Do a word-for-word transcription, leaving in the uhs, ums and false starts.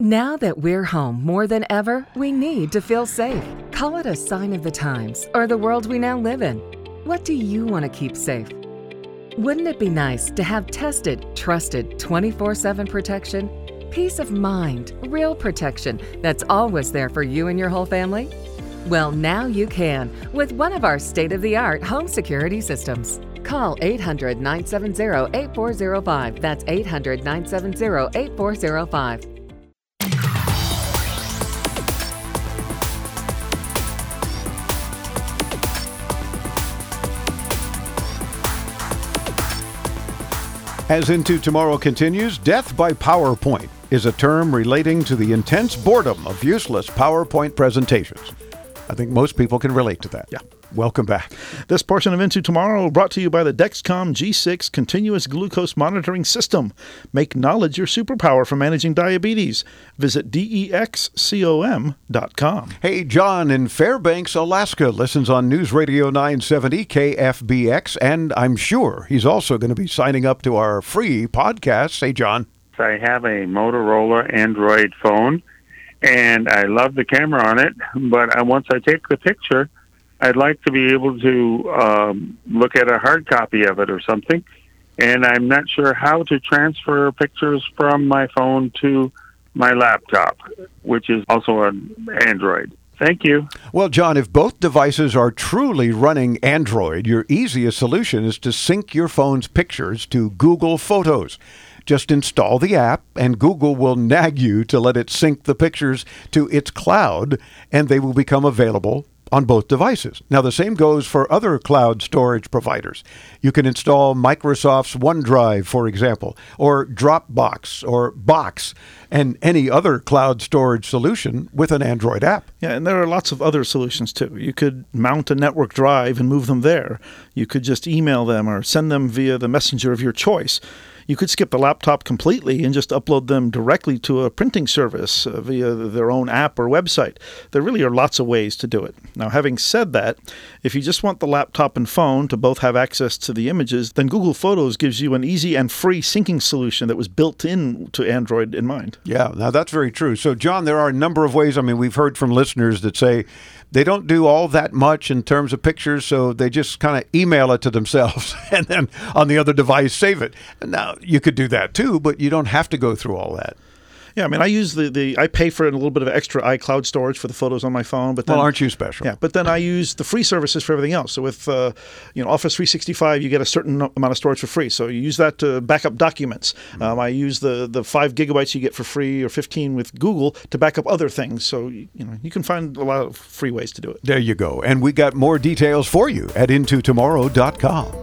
Now that we're home more than ever, we need to feel safe. Call it a sign of the times or the world we now live in. What do you want to keep safe? Wouldn't it be nice to have tested, trusted twenty-four seven protection? Peace of mind, real protection that's always there for you and your whole family? Well, now you can with one of our state-of-the-art home security systems. Call eight hundred, nine seven zero, eight four zero five. That's eight hundred, nine seven zero, eight four zero five. As Into Tomorrow continues, death by PowerPoint is a term relating to the intense boredom of useless PowerPoint presentations. I think most people can relate to that. Yeah. Welcome back. This portion of Into Tomorrow brought to you by the Dexcom G six Continuous Glucose Monitoring System. Make knowledge your superpower for managing diabetes. Visit dexcom dot com. Hey, John in Fairbanks, Alaska listens on News Radio nine seventy K F B X, and I'm sure he's also going to be signing up to our free podcast. Hey, John. I have a Motorola Android phone, and I love the camera on it, but I, once I take the picture, I'd like to be able to um, look at a hard copy of it or something, and I'm not sure how to transfer pictures from my phone to my laptop, which is also an Android. Thank you. Well, John, if both devices are truly running Android, your easiest solution is to sync your phone's pictures to Google Photos. Just install the app, and Google will nag you to let it sync the pictures to its cloud, and they will become available on both devices. Now, the same goes for other cloud storage providers. You can install Microsoft's OneDrive, for example, or Dropbox or Box, and any other cloud storage solution with an Android app. Yeah, and there are lots of other solutions too. You could mount a network drive and move them there. You could just email them or send them via the messenger of your choice. You could skip the laptop completely and just upload them directly to a printing service uh, via their own app or website. There really are lots of ways to do it. Now, having said that, if you just want the laptop and phone to both have access to the images, then Google Photos gives you an easy and free syncing solution that was built in to Android in mind. Yeah, now that's very true. So, John, there are a number of ways. I mean, we've heard from listeners that say they don't do all that much in terms of pictures, so they just kind of email it to themselves and then on the other device save it. Now, you could do that too, but you don't have to go through all that. Yeah, I mean, I use the, the I pay for a little bit of extra iCloud storage for the photos on my phone. But then, well, aren't you special? Yeah, but then I use the free services for everything else. So with uh, you know Office three sixty-five, you get a certain amount of storage for free. So you use that to back up documents. Mm-hmm. Um, I use the the five gigabytes you get for free or fifteen with Google to back up other things. So you know you can find a lot of free ways to do it. There you go. And we got more details for you at into tomorrow dot com.